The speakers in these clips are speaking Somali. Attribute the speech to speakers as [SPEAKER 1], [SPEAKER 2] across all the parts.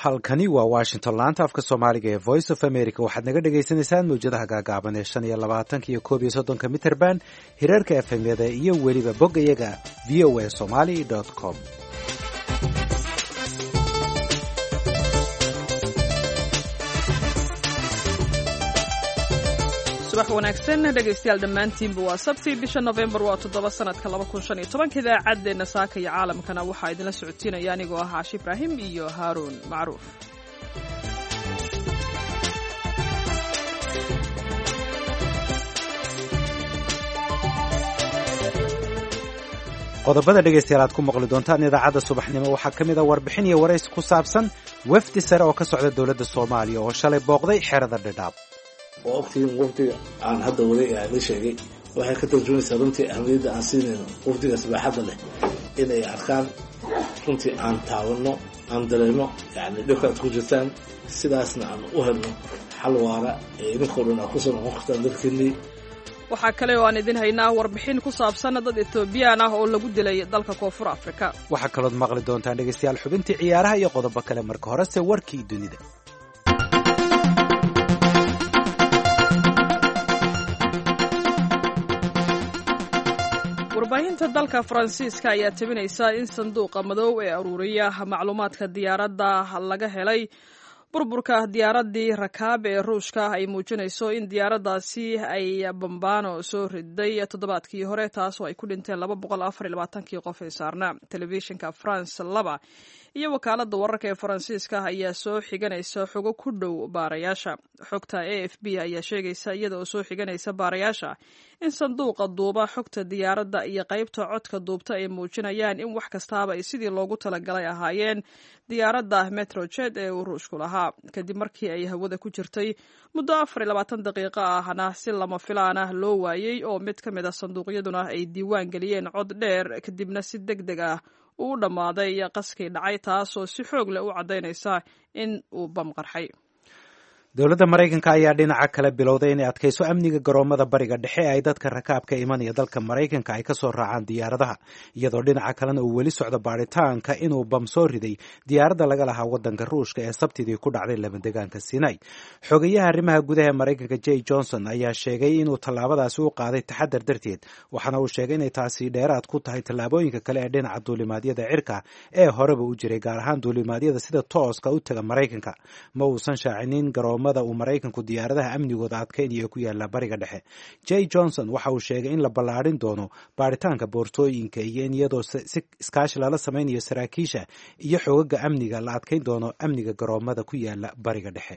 [SPEAKER 1] halkani waa Washington laanta afka Soomaaliga ee Voice of America waxaad naga dhageysanaysaan mowjadaha gaagaaban ee 25 iyo 31 mitirban hirarka FM-yada iyo weliba boggayaga voasomali.com.
[SPEAKER 2] subax wanaagsan dhegaystayaal dhammaantiinba waa sabti bisha November waa 7 sanadka 2015 idaacaddeena saaka iyo caalamkana waxaa idinla socodsiinaya anigoo ah Caashi Ibraahim iyo Haaruun Macruuf.
[SPEAKER 1] qodobada dhegaystayaal aad ku maqli doontaan idaacadda subaxnimo waxaa ka mid ah warbixin iyo waraysi ku saabsan wafdi sare oo ka socda dowladda Soomaaliya oo shalay booqday xerada Dhadhaab.
[SPEAKER 3] waqtiga aan hadda waday aan sheegay waxay ka tarjumaysaa runtii ahmiyadda aan siinayno waqtiga sabaxada leh inay arkaan runtii aan taawano aan dareemo yani dhibkaad ku jirtaan sidaasna aan u helno xal waara ee idinkoo dhan ku soo noqon kartaan dalkeenii.
[SPEAKER 2] waxaa kale oo aan idin haynaa warbixin ku saabsan dad Ethiopian ah oo lagu dilay dalka Koonfur Afrika.
[SPEAKER 1] waxaa kaloo maqli doontaan dhegaystayaal xubintii ciyaaraha iyo qodobo kale marka horese warkii dunida.
[SPEAKER 2] warbaahinta dalka Faransiiska ayaa tabinaysa in sanduuqa madow ee aruuriya macluumaadka diyaaradda laga helay burburka diyaaradii rakaab ee Ruushka ay muujinayso in diyaaraddaasi ay bambaano soo riday toddobaadkii hore taasoo ay ku dhinteen 224 qof ee saarnaa. Telefishinka France 2 iyo wakaaladda wararka ee Faransiiska ayaa soo xiganaysa xogo ku dhow baarayaasha. xogta AFP ayaa sheegaysa iyada oo soo xiganaysa baarayaasha in sanduuqa duuba xogta diyaaradda iyo qaybta codka duubta ay muujinayaan in wax kastaaba ay sidii loogu talagalay ahaayeen diyaaradda Metrojet ee uu Ruushku lahaa. kadib markii ay hawada ku jirtay muddo 24 daqiiqo ahna si lama filaan ah loo waayay oo mid ka mid ah sanduuqyaduna ay diiwaan geliyeen cod dheer kadibna si degdeg ah uu dhamaaday qaskii dhacay taasoo si xoog leh u cadaynaysa in uu bam qarxay.
[SPEAKER 1] dowladda Mareykanka ayaa dhinaca kale bilowday inay adkayso amniga garoomada bariga dhexe ee ay dadka rakaabka imanaya dalka Mareykanka ay ka soo raacaan diyaaradaha iyadoo dhinaca kalena uu weli socdo baaritaanka inuu bam soo riday diyaaradda laga lahaa waddanka Ruushka ee Sabtidii ku dhacday lamadegaanka Sinai. xogayaha arrimaha gudaha ee Mareykanka Jay Johnson ayaa sheegay inuu tallaabadaasi u qaaday taxadar darteed waxaana uu sheegay inay taasi dheeraad ku tahay tallaabooyinka kale ee dhinaca duulimaadyada cirka ee horeba u jiray gaar ahaan duulimaadyada sida tooska u taga Mareykanka. ma uusan shaacinin uu Mareykanku diyaaradaha amnigooda adkeynaya ku yaala bariga dhexe. Jay Johnson waxa uu sheegay in la ballaarin doono baaritaanka boortooyinka iyo in iyadoo si iskaashi lala samaynayo saraakiisha iyo xogaga amniga la adkeyn doono amniga garoomada ku yaala bariga dhexe.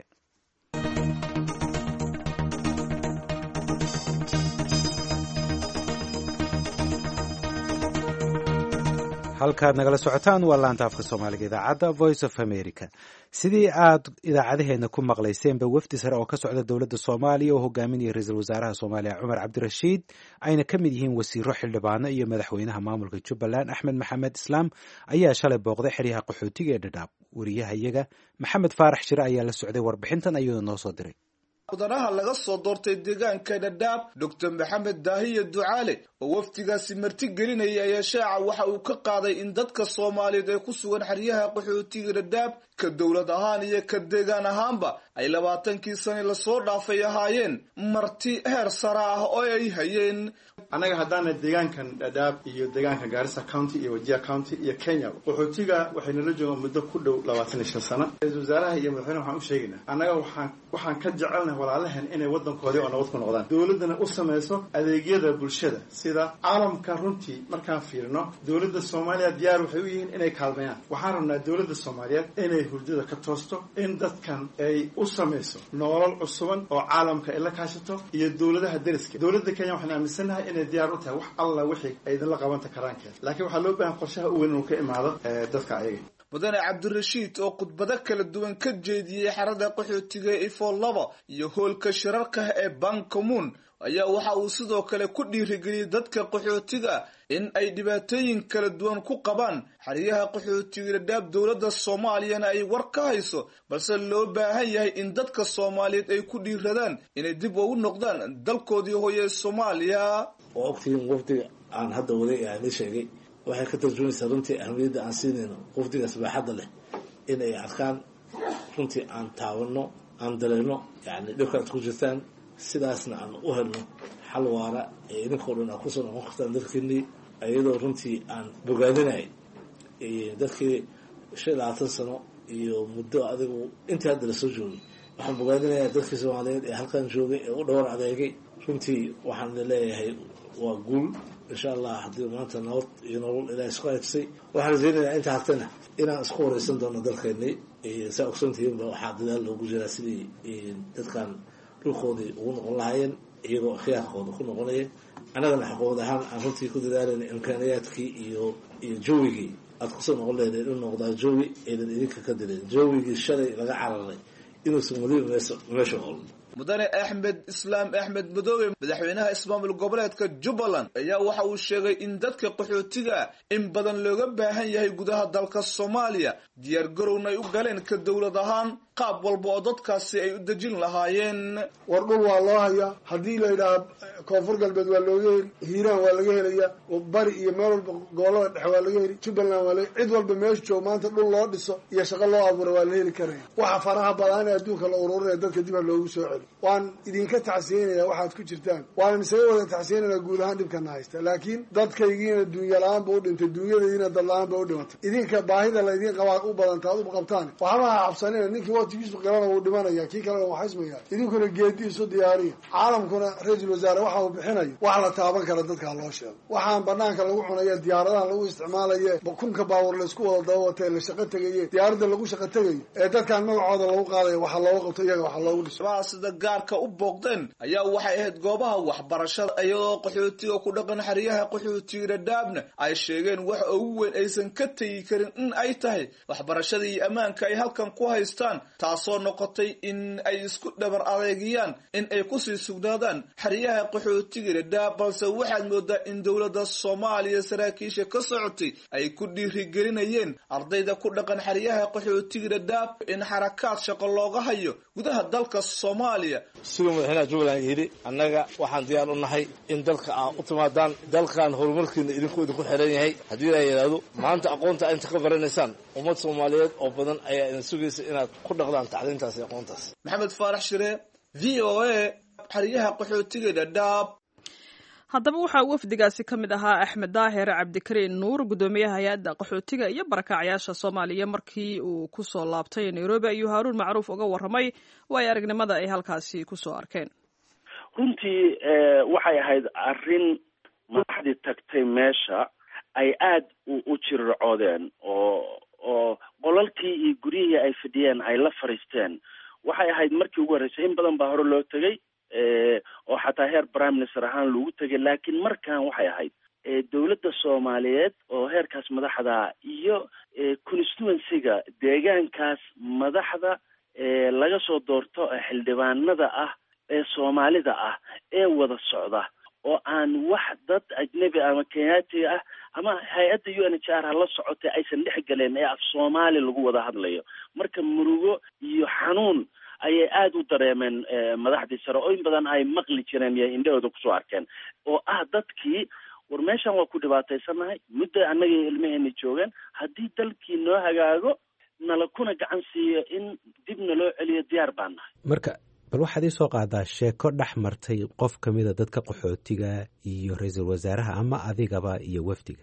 [SPEAKER 1] halkaad nagala socotaan waa laanta afka Soomaaliga idaacadda Voice of America. sidii aad idaacadaheena ku maqlayseenba wafdi sare oo ka socda dowladda Soomaaliya oo hogaaminaya ra'iisul wasaaraha Soomaaliya Cumar Cabdirashiid ayna ka mid yihiin wasiiro xildhibaano iyo madaxweynaha maamulka Jubbaland Axmed Maxamed Islaam ayaa shalay booqday xeryaha qaxootiga ee Dhadhaab. wariyaha iyaga Maxamed Faarax Shire ayaa la socday warbixintan ayuu noo soo diray.
[SPEAKER 4] mudanaha laga soo doortay deegaanka Dhadhaab Dr. Maxamed Daahiye Ducaale oo waftigaasi marti gelinaya ayaa shaaca waxa uu ka qaaday in dadka Soomaaliyeed ee ku sugan xeryaha qaxootiga Dhadhaab ka dawlad ahaan iyo ka deegaan ahaanba ay 20kii sano la soo dhaafay ahaayeen marti heer sare ah oo ay hayeen.
[SPEAKER 5] anaga haddaana deegaankan Dhadhaab iyo deegaanka Garissa County iyo Wajir County iyo Kenya qaxootiga waxay nala joogaan muddo ku dhow 25 sano. ra'iisul wasaaraha iyo madaxweynaha waxaan u sheegaynaa anaga waxaan ka jecelnahay walaalahan inay wadankoodii oo nabad ku noqdaan dawladana u sameeyso adeegyada bulshada sida caalamka. runtii markaan fiirino dawladda Soomaaliya diyaar waxay u yihiin inay kaalmeeyaan. waxaan rabnaa dawladda Soomaaliyeed inay hurdada ka toosto in dadkan ay u sameeyso nolol cusuban oo caalamka ay la kaashato iyo dawladaha dariska. dawladda Kenya waxaan aaminsanahay inay diyaar u tahay wax alla wixii ay idin la qaban karaan laakiin waxaa loo baahan qorshaha u weyn inuu ka imaado dadka ayaga.
[SPEAKER 4] mudane Cabdirashiid oo khudbado kala duwan ka jeediyay xerada qaxootiga Ifo 2 iyo hoolka shirarka ee Bankamun ayaa waxa uu sidoo kale ku dhiirigeliyay dadka qaxootiga in ay dhibaatooyin kala duwan ku qabaan xeryaha qaxootiga Dhadhaab. dowladda Soomaaliyana ay war ka hayso balse loo baahan yahay in dadka Soomaaliyeed ay ku dhiiradaan inay dib ugu noqdaan dalkoodii hooyo Soomaaliya.
[SPEAKER 3] waqtiga aan hadda waday aan sheegay waxay ka tarjumaysaa runtii ahmiyadda aan siinayno waqtiga sabaxada leh inay arkaan runtii aan taawano aan dareeno yani dhibka aad ku jirtaan sidaasna aan u helno xal waara ee idinkoo dhan aad kusoo noqon kartaan dalkiinii iyadoo runtii aan bogaadinay dadkii 25 sano iyo muddo adigu intii hadda lasoo joogay waxaan bogaadinayaa dadkii Soomaaliyeed ee halkan joogay ee u dhawr adeegay runtii waxaan leeyahay waa guul insha Allah haddii maanta nabad iyo nolol ilaahay isku haysay waxaan rajaynayaa inta hartana inaan isku wareysan doono dalkeenii saa ogsoontihiin waxaa dadaal loogu jiraa sidii dadkan dhulkoodii ugu noqon lahaayeen iyagoo khiyaarkooda ku noqonaya annagana xaqooda ahaan aan runtii ku dadaalayna imkaaniyaadkii iyo joogigii aad kusoo noqon leedahay inuu noqdaa joogi aydan idinka ka dileen joogigii shalay laga cararay inuusan weli meesha olin
[SPEAKER 4] mudane axmed islaam axmed madoobe madaxweynaha ismaamul goboleedka Jubbaland ayaa waxa uu sheegay in dadka qaxootiga in badan looga baahan yahay gudaha dalka Soomaaliya diyaar garowna ay u galeen ka dawlad ahaan qaab walba oo dadkaasi ay u dejin lahaayeen
[SPEAKER 6] war dhul waa loo hayaa haddii la yidhaahdo koonfur galbeed waa looga heli hiiraan waa laga helaya bari iyo meel walba gobolada dhexe waa laga heli Jubbaland waa laga cid walba meesha joog maanta dhul loo dhiso iyo shaqo loo abuuro waa la heli karaya waxa faraha badan ee adduunka la ururinaya dadka dib loogu soo celi waan idinka tacsiinaya waxaad ku jirtaan waan isaga wada tacsiinayna guud ahaan dhibkana haysta laakiin dadkaygiina dunya la'aan buu dhintay dunyadayna dad la'aan buu dhintay idinka baahida la idin qabaa u badantaad u qabtaan waxba cabsanina ninkii waqtigiisu qalana uu dhimanaya kii kale waa xismaya idinkuna geediisu diyaariya caalamkuna ra'iisul wasaare waxa uu bixinayo wax la taaban kara dadka loo sheego waxaan banaanka lagu cunaya diyaaradaha lagu isticmaalayo kunka baawar la isku wada daawatay la shaqo tagay diyaarada lagu shaqo tagay ee dadkan magacooda lagu qaadayo waxa loo qabto iyaga waxa loogu dhisay
[SPEAKER 4] sida gaarka u booqdeen ayaa waxay ahayd goobaha waxbarashada iyadoo qaxootiga ku dhaqan xariyaha qaxootiga Dhadhaabna ay sheegeen wax ugu weyn aysan ka tagi karin in ay tahay waxbarashada iyo ammaanka ay halkan ku haystaan taasoo noqotay in ay isku dhabar adeegiyaan in ay ku sii sugnaadaan xariyaha qaxootiga Dhadhaab balse waxaad moodaa in dawladda Soomaaliya saraakiisha ka socotay ay ku dhiirigelinayeen ardayda ku dhaqan xariyaha qaxootiga Dhadhaab in xarakaad shaqo looga hayo gudaha dalka Soomaaliya
[SPEAKER 3] sidoo madaxweynaha Jubbaland yiri annaga waxaan diyaar u nahay in dalka aan u timaadaan dalkan horumarkiina idinku xiran yahay haddii ay yiraahdo maanta aqoonta inta ka baranaysaan ummad Soomaaliyeed oo badan ayaa idin sugaysa inaad ku dhaqdaan tacliintaas iyo aqoontaas
[SPEAKER 4] maxamed faarax shire VOA xariyaha qaxootiga Dhadhaab
[SPEAKER 2] haddaba waxaa wafdigaasi ka mid ahaa axmed daahir cabdikariin nuur gudoomiyaha hay-adda qaxootiga iyo barakacyaasha Soomaaliya markii uu ku soo laabtay Nairobi ayuu Haaruun Macruuf uga warramay way aragnimada ay halkaasi ku soo arkeen
[SPEAKER 7] runtii waxay ahayd arrin madaxdii tagtay meesha ay aad u jircoodeen oo qolalkii iyo guryihii ay fadhiyeen ay la fariisteen waxay ahayd markii ugu horreysay in badan baa hore loo tegay oo xataa heer prime minister ahaan lagu tegay laakiin markan waxay ahayd dawladda Soomaaliyeed oo heerkaas madaxda iyo constituency-ga deegaankaas madaxda laga soo doorto xildhibaanada ah ee Soomaalida ah ee wada socda oo aan wax dad ajnabi ama Kenyaati ah ama hay-adda UNHCR la socotay aysan dhex galeen ee af Soomaali lagu wada hadlayo marka murugo iyo xanuun ayay aad u dareemeen madaxdii sare oo in badan ay maqli jireen iyo indhahooda ku soo arkeen oo dadkii war meeshan waa ku dhibaataysanahay muddo annaga ilmaheena joogeen haddii dalkii noo hagaago nala kuna gacan siiyo in dibna loo celiyo diyaar baan nahay
[SPEAKER 1] marka bal waxaad ii soo qaadaa sheeko dhex martay qof ka mida dadka qaxootiga iyo ra'iisul wasaaraha ama adigaba iyo wafdiga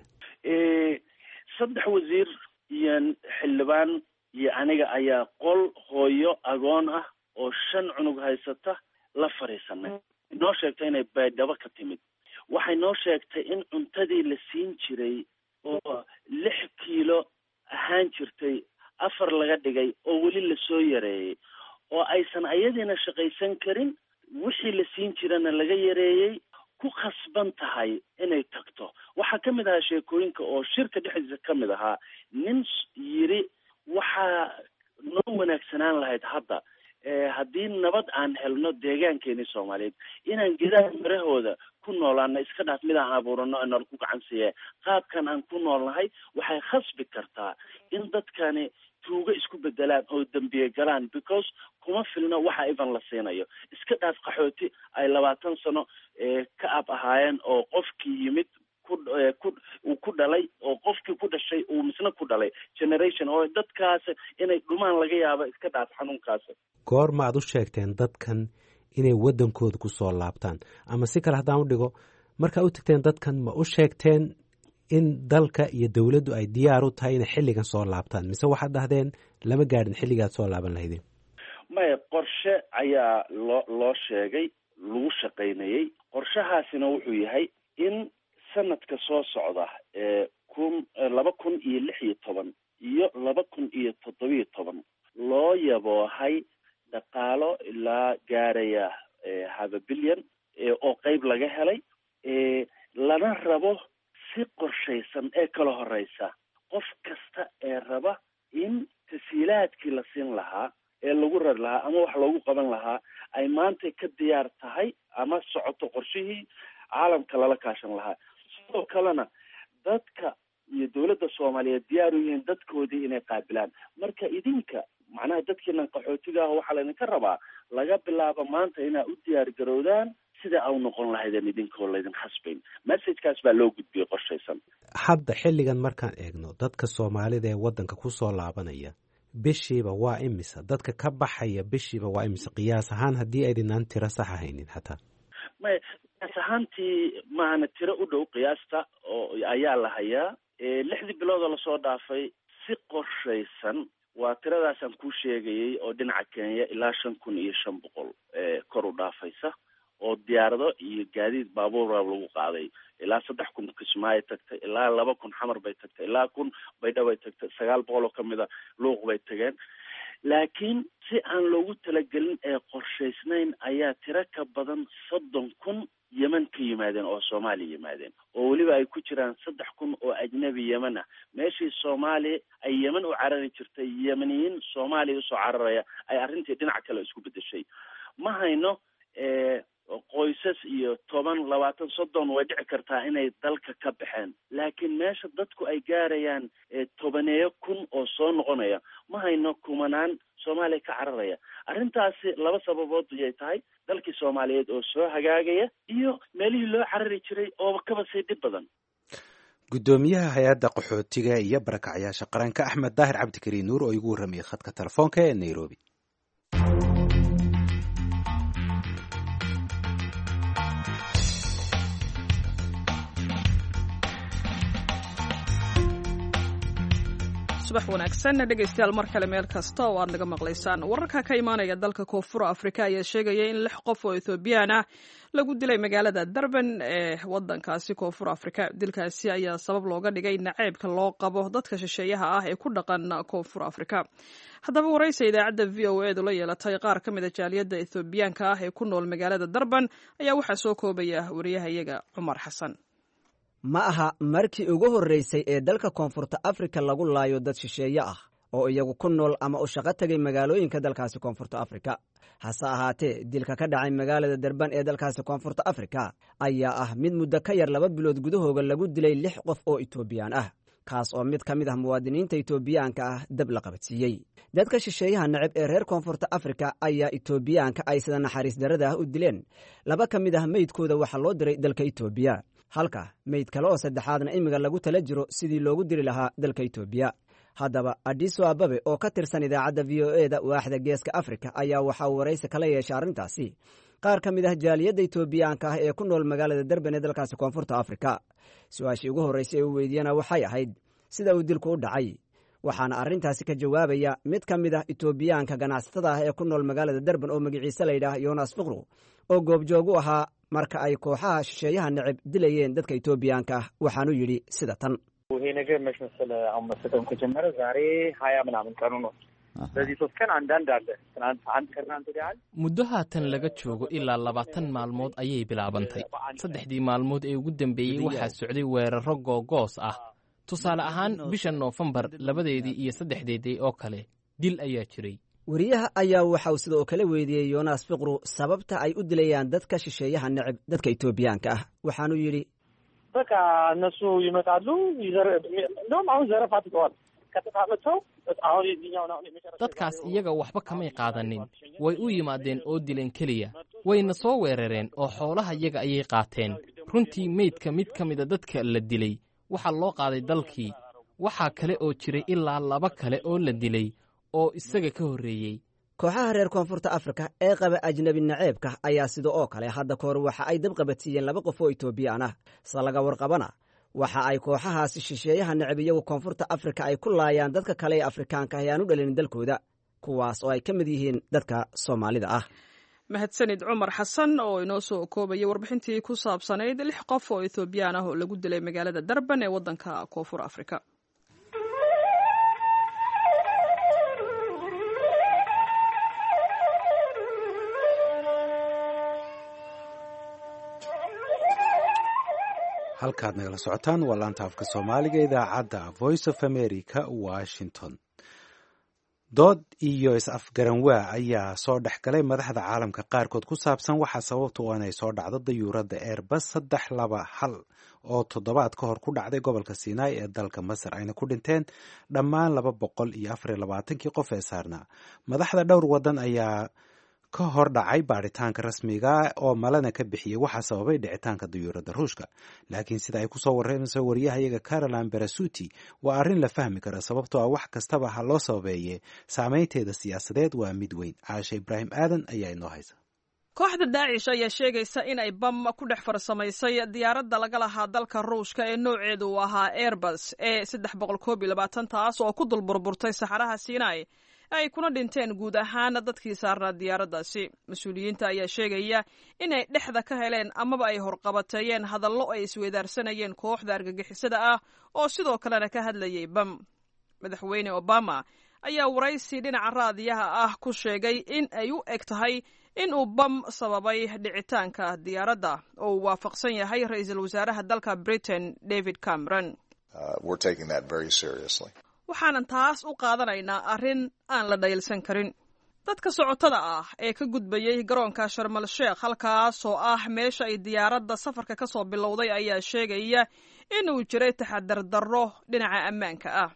[SPEAKER 7] 3 wasiir iyo xildhibaan iyo aniga ayaa qol hooyo agoon ah oo 5 cunug haysata la fariisanay noo sheegtay inay baydhabo ka timid waxay noo sheegtay in cuntadii la siin jiray oo 6 kiilo ahaan jirtay 4 laga dhigay oo weli la soo yareeyay oo aysan ayadiina shaqaysan karin wixii la siin jirana laga yareeyay ku khasban tahay inay tagto waxa ka mid ahaa sheekooyinka oo shirka dhexdiisa ka mid ahaa nin yiri waxaa noo wanaagsanaan lahayd hadda haddii nabad aan helno deegaankeeni Soomaaliyeed inaan geedaha marahooda ku noolaana iska dhaaf mid aan abuurano inaan ku gacan siiye qaabkan aan ku noolnahay waxay khasbi kartaa in dadkani tuuga isku bedelaan oo dambiye galaan because kuma filna waxa iban la siinayo iska dhaaf qaxooti ay 20 sano ka ahaayeen oo qofkii yimid ku dhalay oo qofkii ku dhashay uu misna ku dhalay generation information oo dadkaas inay dhumaan laga yaabo iska dhaaf xanuunkaas.
[SPEAKER 1] goorma aad u sheegteen dadkan inay waddankooda ku soo laabtaan, ama si kale haddaan u dhigo, markaa u tagteen dadkan ma u sheegteen in dalka iyo dowladdu ay diyaar u tahay inay xilligan soo laabtaan, mise waxaad dhahdeen lama gaadhin xilligaad soo laaban lahaydeen?
[SPEAKER 7] maya, qorshe ayaa loo sheegay, lagu shaqaynayey. qorshahaasina wuxuu yahay in sanadka soo socda 2016 iyo 2017 loo yaboohay dhaqaalo ilaa gaaraya half bilyan oo qayb laga helay, lana rabo si qorshaysan ee kala horeysa qof kasta ee raba in tasiilaadkii la siin lahaa ee lagu rari lahaa ama wax loogu qaban lahaa ay maanta ka diyaar tahay ama socoto qorshihii caalamka lala kaashan lahaa. sidoo kalena dadka iyo dowladda Soomaaliyeed diyaar u yihiin dadkoodii inay qaabilaan. marka idinka macnaha dadkiina qaxootiga ah waxaa laydinka rabaa laga bilaabo maanta inaa u diyaar garowdaan sida au noqon lahaydeen idinkoo laydin khasbayn. messagekaas baa loo gudbiyey qorshaysan.
[SPEAKER 1] hadda xilligan markaan eegno dadka Soomaalida ee waddanka ku soo laabanaya bishiiba waa imisa, dadka ka baxaya bishiiba waa imisa qiyaas ahaan, haddii aydinaan tiro sax ahaynin xataa?
[SPEAKER 7] maya, qiyaas ahaantii maahana tiro u dhow qiyaasta oo ayaa la hayaa. 6 biloodoo lasoo dhaafay si qorshaysan waa tiradaasaan kuu sheegayey oo dhinaca Kenya ilaa 5,500 kor u dhaafaysa oo diyaarado iyo gaadiid baabuur lagu qaaday. ilaa 3,000 Kismaayo tagtay, ilaa 2,000 Xamar bay tagtay, ilaa 1,000 Baydhabo bay tagtay, 900 oo kamida Luuq bay tageen. laakiin si aan loogu talagelin ee qorshaysnayn ayaa tiro ka badan 30,000 Yemen ka yimaadeen oo Soomaaliya yimaadeen, oo weliba ay ku jiraan 3,000 oo ajnabi Yemen ah. meeshii Soomaaliya ay Yemen u carari jirtay, Yemeniyiin Soomaaliya usoo cararaya ay arrintii dhinac kale isku bedeshay. ma hayno qoysas iyo 10, 20, 30 way dhici kartaa inay dalka ka baxeen, laakiin meesha dadku ay gaarayaan 10,000 oo soo noqonaya ma hayno kumanaan Soomaaliya ka cararaya. arrintaasi 2 sababood ayay tahay: dalkii Soomaaliyeed oo soo hagaagaya iyo meelihii loo carari jiray oo kaba sii dhib badan.
[SPEAKER 1] gudoomiyaha hay-adda qaxootiga iyo barakacyaasha qaranka Axmed Daahir Cabdikariin Nuur oo igu warramiyay khadka telefoonka ee Nairobi.
[SPEAKER 2] subax wanaagsan dhegaystayaal, mar kale meel kasta oo aad naga maqlaysaan. wararka ka imaanaya dalka koonfur Afrika ayaa sheegaya in 6 qof oo Ethiopian ah lagu dilay magaalada Durban ee wadankaasi koonfur Afrika. dilkaasi ayaa sabab looga dhigay naceebka loo qabo dadka shisheeyaha ah ee ku dhaqan koonfur Afrika. haddaba waraysi idaacadda VOA la yeelatay qaar ka mid ah jaaliyadda Ethiopianka ah ee ku nool magaalada Durban ayaa waxaa soo koobaya wariyahayaga Cumar Xasan.
[SPEAKER 8] ma aha markii ugu horraysay ee dalka koonfurta Afrika lagu laayo dad shisheeye ah oo iyagu ku nool ama u shaqo tagay magaalooyinka dalkaasi koonfurta Afrika. hase ahaatee, dilka ka dhacay magaalada Durban ee dalkaasi koonfurta Afrika ayaa ah mid muddo ka yar 2 bilood gudahooda lagu dilay 6 qof oo Ethiopian ah, kaas oo mid ka mid ah muwaadiniinta Ethiopianka ah dab la qabadsiiyey. dadka shisheeyaha nacab ee reer koonfurta Afrika ayaa Ethiopianka ay sida naxariis darrada ah u dileen. 2 ka mid ah meydkooda waxaa loo diray dalka Ethiopia, halka meyd kale oo saddexaadna imiga lagu tala jiro sidii loogu diri lahaa dalka Ethiopia. haddaba Addis Ababa oo ka tirsan idaacadda VOA-da waaxda Geeska Afrika ayaa waxa uu waraysi kala yeeshay arrintaasi qaar ka mid ah jaaliyadda Ethiopianka ah ee ku nool magaalada Durban ee dalkaasi koonfurta Afrika. su-aashii ugu horreysay ee uu weydiiyana waxay ahayd sida uu dilku u dhacay, waxaana arrintaasi ka jawaabaya mid ka mid ah Ethiopianka ganacsatada ah ee ku nool magaalada Durban oo magaciisa la yidhaah Jonas Fiqru, oo goobjoog u ahaa marka ay kooxaha shisheeyaha nacab dilayeen dadka Ethiopianka ah. waxaanu yidhi sida tan:
[SPEAKER 9] ይሄ ነገር መች መሰለህ አሁን መሰጠም ከጀመረ ዛሬ 20 ምናምን ቀኑ ነው። ስለዚህ 3 ቀን አንዳንድ አለ ትናንት አንድ ከርናንት ዲያል
[SPEAKER 10] muddo haatan laga joogo ilaa 20 maalmood ayay bilaabantay. 3 maalmood ee ugu dambeeyey waxaa socday weeraro googoos ah. tusaale ahaan bisha Noofembar 2 iyo 3 oo kale dil ayaa jiray.
[SPEAKER 8] wariyaha ayaa waxa uu sidoo kale weydiiyey Jonas Fiqru sababta ay u dilayaan dadka shisheeyaha nacab dadka Ethiopianka ah. waxaanu yidhi
[SPEAKER 9] በቃ እነሱ ይመጣሉ እንደውም አሁን ዘረፋ ትቀዋል ከተታመተው አሁን የዚህኛው ነው
[SPEAKER 10] dadkaas iyaga waxba kamay qaadanin, way u yimaadeen oo dileen keliya, wayna soo weerareen oo xoolaha iyaga ayay qaateen. runtii meydka mid ka mida dadka la dilay waxaa loo qaaday dalkii, waxaa kale oo jiray ilaa 2 kale oo la dilay oo isaga ka horreeyey.
[SPEAKER 8] kooxaha reer koonfurta afrika ee qaba ajnabi naceebka ayaa sida oo kale hadda kahor waxa ay dabqabadsiiyeen 2 qof oo Itoobiyaan ah. sa laga warqabana waxa ay kooxahaasi shisheeyaha necab iyagu koonfurta afrika ay ku laayaan dadka kale ee Afrikaanka ah aan u dhalin dalkooda, kuwaas oo ay ka mid yihiin dadka Soomaalida ah.
[SPEAKER 2] mahadsanid Cumar Xasan oo inoo soo koobaya warbixintii ku saabsanayd 6 qof oo Itoobiyaan ah oo lagu dilay magaalada Durban ee waddanka Koonfur Afrika.
[SPEAKER 1] halkaad nagala socotaan waa laanta afka Soomaaliga idaacadda Voice of America Washington. dood iyo is-afgaranwaa ayaa soo dhex galay madaxda caalamka qaarkood ku saabsan waxa sababta oo inay soo dhacdo dayuuradda Airbus 321 oo 7 ka hor ku dhacday gobolka Sinai ee dalka Masar ayna ku dhinteen dhammaan 224 qof ee saarnaa. madaxda dhowr wadan ayaa ka hor dhacay baaritaanka rasmiga oo malana ka bixiyay waxa sababay dhicitaanka dayuuradda Ruushka, laakiin sida ay ku soo warramayso wariyahayaga Caroline Berasuti waa arrin la fahmi kara sababtoo ah wax kastaba ha loo sababeeyay saameynteeda siyaasadeed waa mid weyn. Caasha Ibraahim Aadan ayaa inoo haysa.
[SPEAKER 2] kooxda Daacish ayaa sheegaysa in ay bam ku dhex farsamaysay diyaaradda laga lahaa dalka Ruushka ee nooceedu uu ahaa Airbus A321 taas oo ku dul burburtay saxaraha Sinai ay kuna dhinteen guud ahaan dadkii saarnaa diyaaraddaasi. mas-uuliyiinta ayaa sheegaya inay dhexda ka heleen amaba ay horqabateeyeen hadallo ay isweydaarsanayeen kooxda argagixisada ah oo sidoo kalena ka hadlayay bam. madaxweyne Obama ayaa waraysi dhinaca raadiyaha ah ku sheegay in ay u eg tahay in uu bam sababay dhicitaanka diyaaradda oo uu waafaqsan yahay ra'iisul wasaaraha dalka Britain David Cameron. waxaanan taas u qaadanaynaa arrin aan la dhayalsan karin. dadka socotada ah ee ka gudbayay garoonka Sharm el Sheikh halkaas oo ah meesha ay diyaaradda safarka ka soo bilowday ayaa sheegaya in uu jiray taxadar darro dhinaca ammaanka ah.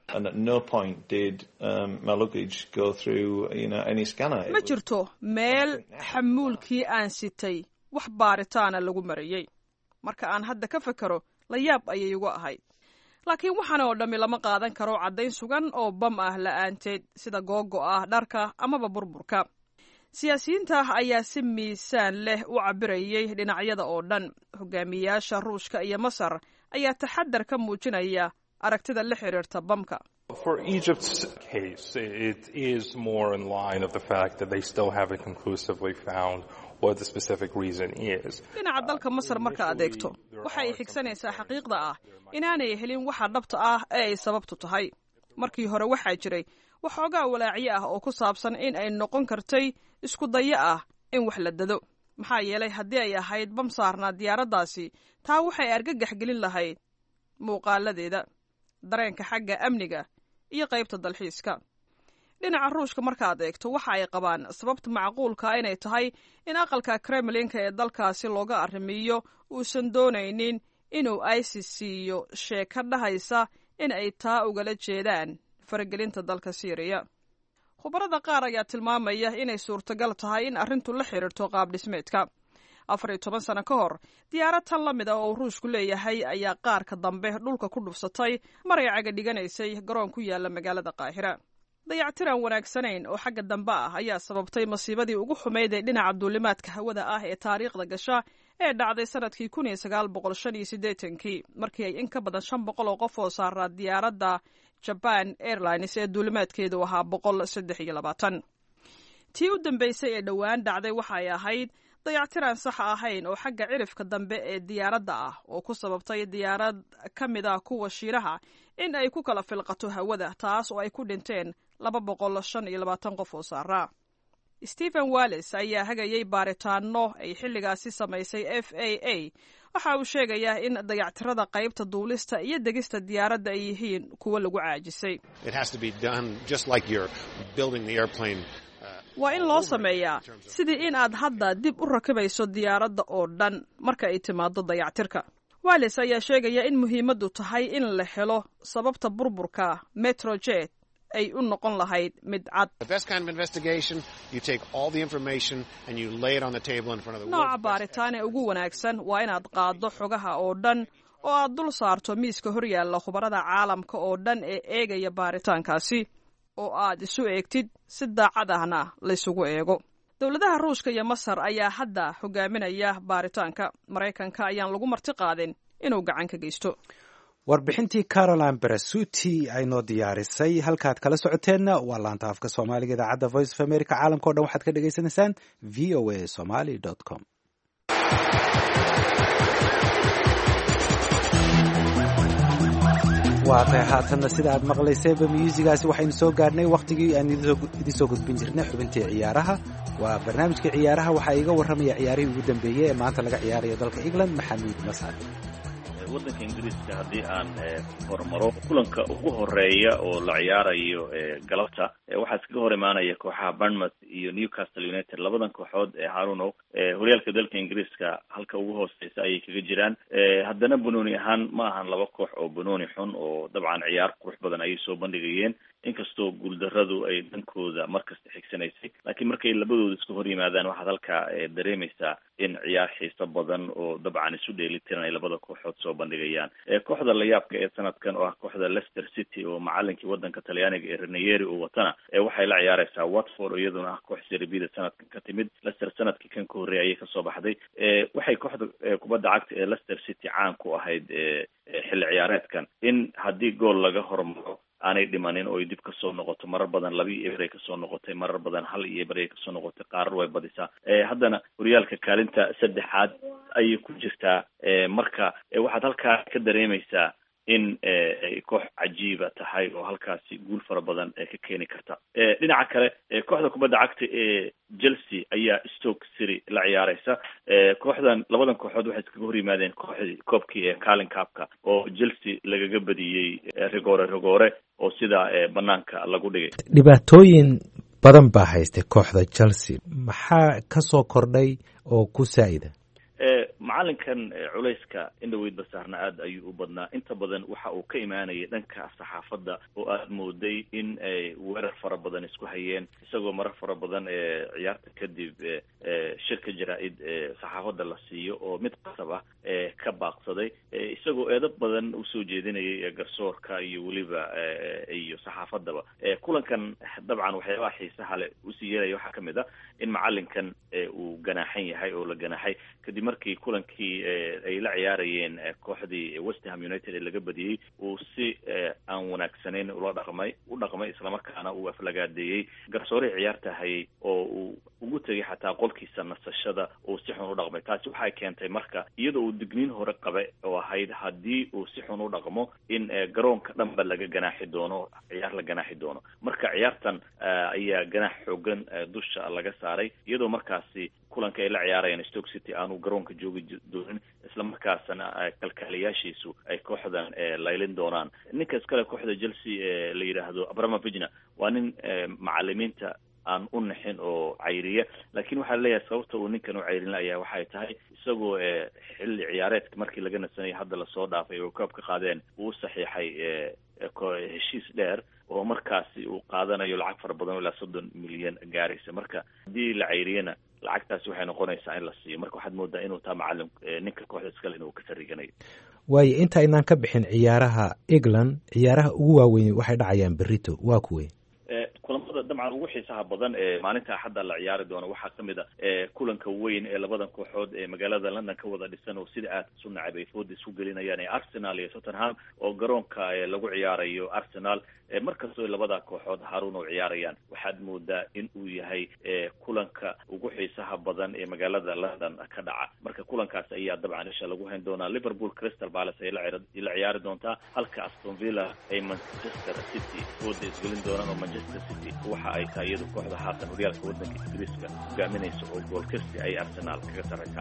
[SPEAKER 2] ma jirto meel xamuulkii aan sitay wax baaritaana lagu marayay. marka aan hadda ka fakaro la yaab ayay ugu ahayd. laakiin waxaan oo dhammi lama qaadan karo caddayn sugan oo bam ah la'aanteed sida googo ah dharka amaba burburka. siyaasiyiinta ayaa si miisaan leh u cabirayay dhinacyada oo dhan. hogaamiyayaasha Ruushka iyo Masar ayaa taxadar ka muujinaya aragtida la xiriirta bamka.
[SPEAKER 11] For Egypt's case, it is more in line of the fact that they still haven't conclusively found what the specific reason is.
[SPEAKER 2] dhinaca dalka Masar marka aad eegto waxay xigsanaysaa xaqiiqda ah inaanay helin waxa dhabta ah ee ay sababtu tahay. markii hore waxaa jiray waxoogaa walaaciye ah oo ku saabsan in ay noqon kartay isku dayo ah in wax la dado, maxaa yeelay haddii ay ahayd bam saarnaa diyaaraddaasi taa waxay argagax gelin lahayd muuqaaladeeda, dareenka xagga amniga iyo qaybta dalxiiska. dhinaca Ruushka markaad eegto waxa ay qabaan sababta macquulka inay tahay in aqalka Kremlinka ee dalkaasi looga arrimiyo uusan doonaynin inuu ISIS siiyo sheeko dhahaysa in ay taa ugala jeedaan faragelinta dalka Syria. khubarada qaar ayaa tilmaamaya inay suurtagal tahay in arrintu la xiriirto qaab dhismeedka. 14 sano ka hor diyaarad tan la mid ah oo Ruushku leeyahay ayaa qaarka dambe dhulka ku dhufsatay mar ay caga dhiganaysay garoon ku yaala magaalada Qaahira. dayactiran wanaagsanayn oo xagga dambe ah ayaa sababtay masiibadii ugu xumeyd ee dhinaca duulimaadka hawada ah ee taariikhda gasha ee dhacday sanadkii 1985 markii ay in ka badan 500 oo qof oo saaraa diyaaradda Japan Airlines ee duulimaadkeedu ahaa 123. tii u dambeysay ee dhowaan dhacday waxay ahayd dayactiran sax ahayn oo xagga cirifka dambe ee diyaaradda ah oo ku sababtay diyaarad ka mid ah kuwa Shiinaha in ay ku kala filqato hawada, taas oo ay ku dhinteen 225 qof oo saaraa. Stephen Wallace ayaa hagayay baaritaano ay xilligaasi samaysay FAA. waxa uu sheegayaa in dayactirada qaybta duulista iyo degista diyaaradda ay yihiin kuwa lagu caajisay. waa in loo sameeyaa sidii in aad hadda dib u rakibayso diyaaradda oo dhan marka ay timaado dayactirka. Wallace ayaa sheegaya in muhiimaddu tahay in la helo sababta burburka Metrojet ay u noqon lahayd mid cad. nooca baaritaan ee ugu wanaagsan waa inaad qaaddo xogaha oo dhan oo aad dul saarto miiska horyaalla khubarada caalamka oo dhan ee eegaya baaritaankaasi oo aad isu eegtid si daacad ahna laysugu eego. dowladaha ruushka iyo masar ayaa hadda hogaaminaya baaritaanka. maraykanka ayaan lagu marti qaadin inuu gacan ka geysto.
[SPEAKER 1] warbixintii caroline berasuti ay noo diyaarisay halkaad kala socoteenna waa laanta afka soomaaliga idaacadda voice of america. caalamka o dhan waxaad ka dhagaysanaysaan voasomali.com. waa tahay haatanna sida aad maqlaysayba myuusigaasi waxaynu soo gaarhnay wakhtigii aan idin soo gudbin jirnay xubintii ciyaaraha. waa barnaamijka ciyaaraha waxaa iiga warramaya ciyaarihii ugu dambeeyey ee maanta laga ciyaarayo dalka england maxamuud mascad.
[SPEAKER 12] waddanka ingiriiska haddii aan hormaro kulanka ugu horeeya oo la ciyaarayo galabta waxaa iskaga hor imaanaya kooxaha Bournemouth iyo Newcastle United. labadan kooxood Haruno horyaalka dalka ingiriiska halka ugu hooseysa ayay kaga jiraan. haddana banooni ahaan ma ahan laba koox oo banooni xun oo dabcan ciyaar qurux badan ayay soo bandhigayeen, inkastoo guuldarradu ay dhankooda markasta xigsanaysay. laakiin markay labadooda isku hor yimaadaan waxaad halkaa dareemaysaa in ciyaar xiiso badan oo dabcan isu dheelitiran ay labada kooxood soo bandhigayaan. kooxda la yaabka ee sanadkan oo ah kooxda Leicester City oo macalinkii wadanka Talyaaniga ee Ranieri uu watana waxay la ciyaaraysaa Watford oo iyaduna ah koox Serie B sanadkan ka timid. Leicester sanadkii kan ka horreeyay ayay kasoo baxday. waxay kooxda kubadda cagta ee Leicester City caan ku ahayd xilli ciyaareedkan in haddii gool laga hormaro aanay dhimanin oo ay dib kasoo noqoto. marar badan 2-0 ay kasoo noqotay, marar badan 1-0 ay kasoo noqotay, qaarar way badisaa. haddana horyaalka kaalinta 3aad ayay ku jirtaa. marka waxaad halkaa ka dareemaysaa in ay koox cajiiba tahay oo halkaasi guul fara badan ka keeni karta. dhinaca kale kooxda kubadda cagta ee Chelsea ayaa Stoke City la ciyaaraysa. kooxdan labadan kooxood waxay iskaga hor yimaadeen kooxdii koobkii ee Carling Cup-ka oo Chelsea lagaga badiyey rigoore oo sida banaanka lagu dhigay.
[SPEAKER 1] dhibaatooyin badan baa haystay kooxda Chelsea, maxaa ka soo kordhay oo ku saa'ida?
[SPEAKER 12] macalinkan culayska indhaweydba saarna aad ayuu u badnaa. inta badan waxa uu ka imaanayay dhanka saxaafadda oo aad mooday in ay weerar fara badan isku hayeen, isagoo marar fara badan ciyaarta kadib shirka jaraa-id saxaafadda la siiyo oo mid qasab ah ka baaqsaday, isagoo eedo badan usoo jeedinayay garsoorka iyo weliba iyo saxaafaddaba. kulankan dabcan waxyaabaha xiisaha le usii yeelaya waxaa kamid ah in macalinkan uu ganaaxan yahay oo la ganaaxay kadib markii kulankii ay la ciyaarayeen kooxdii West Ham United ee laga badiyey uu si aan wanaagsanayn u dhaqmay islamarkaana uu aflagaadeeyey garsoorihii ciyaarta hayay oo uu ugu tegay xataa qolkiisa nasashada uu si xun u dhaqmay. taasi waxay keentay marka iyadoo uu digniin hore qabay oo ahayd haddii uu si xun u dhaqmo in garoonka dhanba laga ganaaxi doono, ciyaar la ganaaxi doono. marka ciyaartan ayaa ganaax xoogan dusha laga saaray, iyadoo markaasi kulanka ay la ciyaarayeen Stoke City aanu garoonka joogi doonin, isla markaasna kalkaaliyaashiisu ay kooxdan laylin doonaan. ninka iskale kooxda Chelsea la yiraahdo Abramovich waa nin macallimiinta aan u naxin oo cayriya, laakiin waxaa leeyahay sababta uu ninkan u cayrin layaa waxay tahay isagoo xilli ciyaareedka markii laga nasanayay hadda lasoo dhaafay oo koob ka qaadeen uu saxiixay heshiis dheer oo markaasi uu qaadanayo lacag fara badan oo ilaa 30 milyan gaaraysa. marka haddii la cayriyana lacagtaasi waxay noqonaysaa in la siiyo. marka waxaad moodaa inuu taa macalin ninka kooxda iskale inuu ka sariganayo.
[SPEAKER 1] waayo inta aynaan ka bixin ciyaaraha England, ciyaaraha ugu waaweyn waxay dhacayaan berrito waa kuwee?
[SPEAKER 12] kulamada dabcan ugu xiisaha badan ee maalinta Axadda la ciyaari doono waxaa kamid ah kulanka weyn ee labadan kooxood ee magaalada London ka wada dhisan oo sida aad isu nacab ay food isku gelinayaan ee Arsenal iyo Tottenham oo garoonka lagu ciyaarayo Arsenal. markastoo labada kooxood Haruun oo ciyaarayaan waxaad moodaa in uu yahay kulanka ugu xiisaha badan ee magaalada London ka dhaca. marka kulankaas ayaa dabcan isha lagu hayn doonaa. Liverpool Crystal Palace ay la ciyaari doontaa, halka Aston Villa ay Manchester City food isgelin doonaan oo Manchester City waxa ay tahay iyadu kooxda haatan horyaalka wadanka Ingiriiska hogaaminaysa oo gool kasti ay Arsenal kaga sareysaa.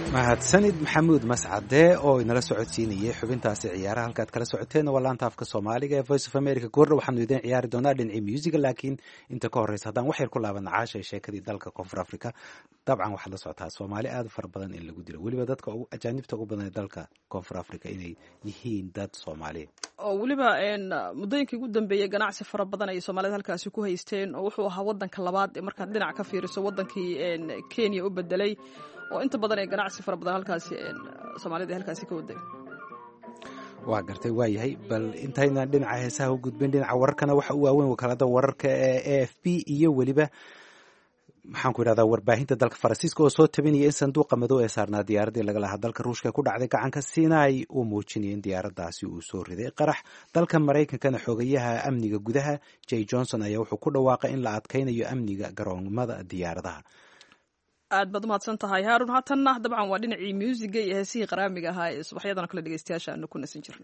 [SPEAKER 1] mahadsanid maxamuud mascade oo inala socodsiinayay xubintaasi ciyaaraha halkaad kala socoteena waa laanta afka soomaaliga ee voice of america goordha waxaanu idin ciyaari doonaa dhinacii musica laakiin inta ka horreysa haddaan wax yar ku laabana caashay sheekadii dalka koonfur africa dabcan waxaad la socotaa soomaali aad u fara badan in lagu dilo weliba dadka ajaanibta ugu badan ee dalka koonfur africa inay yihiin dad soomaaliya
[SPEAKER 2] oo weliba muddooyinkii ugu dambeeyey ganacsi fara badan ay soomaalida halkaasi ku haysteen oo wuxuu ahaa wadanka labaad ee markaad dhinac ka fiiriso wadankii kenya u bedelay oo inta badan ee ganacsi fara badan halkaasi soomaalida halkaasi ka waday
[SPEAKER 1] waa gartay waa yahay bal intayna dhinaca heesaha u gudbin dhinaca wararkana waxa uu waaweyn wakaalada wararka ee AFP iyo weliba maxaan ku idhahdaa warbaahinta dalka faransiiska oo soo tabinaya in sanduuqa madow ee saarnaa diyaaraddii laga lahaa dalka ruushka ku dhacday gacanka Sinai uu muujinaya in diyaaraddaasi uu soo riday qarax dalka Mareykankana xogayaha amniga gudaha Jay Johnson ayaa wuxuu ku dhawaaqay in la adkaynayo amniga garoomada diyaaradaha
[SPEAKER 2] aad baad umahadsan tahay haarun haatanna dabcan waa dhinacii muusiga iyo heesihii qaraamiga ahaa ee subaxyadan kale dhegeystayaasha aanu ku nasin jirnay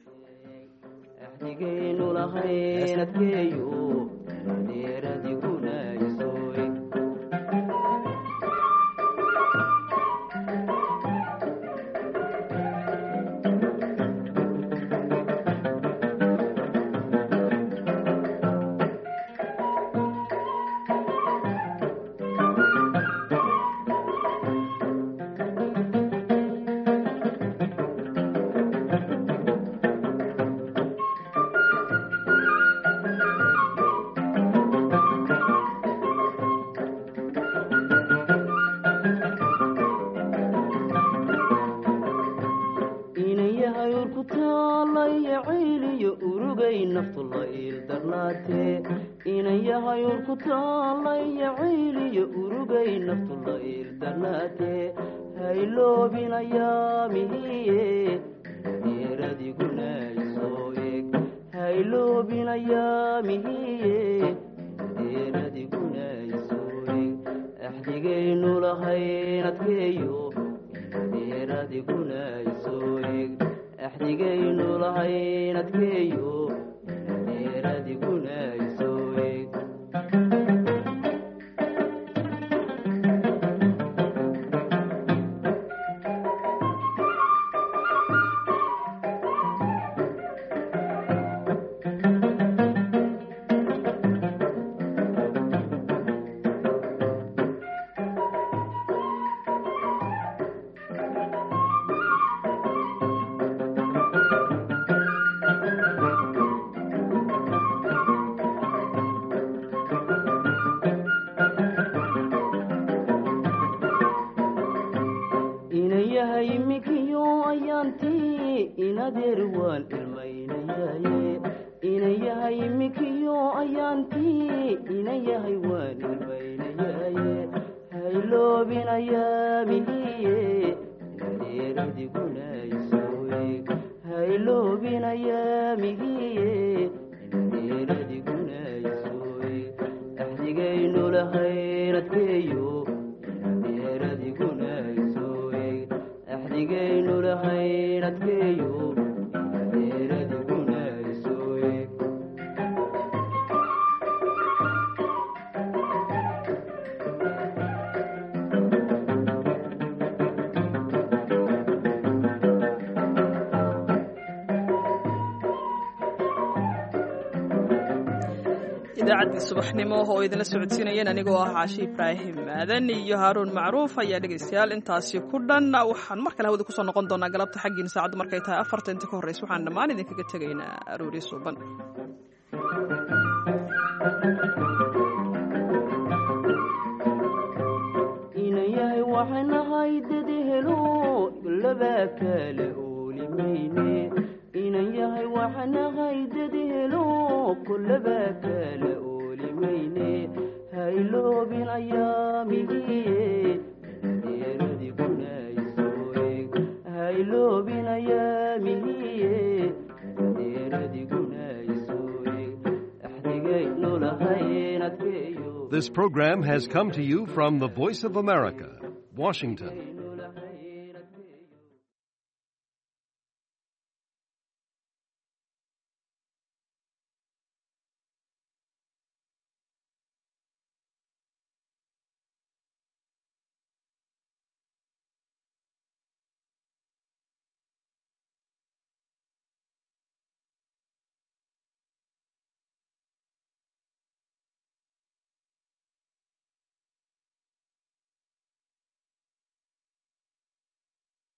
[SPEAKER 2] idaacadii subaxnimo oo idinla socodsiinayeen anigoo ah caashi ibraahim aadan iyo haaruun macruuf ayaa dhegaystayaal intaasi ku dhan waxaan mar kale hawada kusoo noqon doonaa galabta xaggiina saacaddu markay tahay 4 inta ka horreysa waxaan dhammaan idinkaga tegaynaa aroori suuban
[SPEAKER 13] inayahay waxanahay dad helo laba kale oolimayne inayahay waxanahay dad helo kullaba kale oolimayne hayloobin ayaamihii deeradi gunaysoeg hayloobin ayaamihii deeradi gunaysoeg axdigaynu lahayn adkeeyo.
[SPEAKER 14] This program has come to you from the Voice of America, Washington.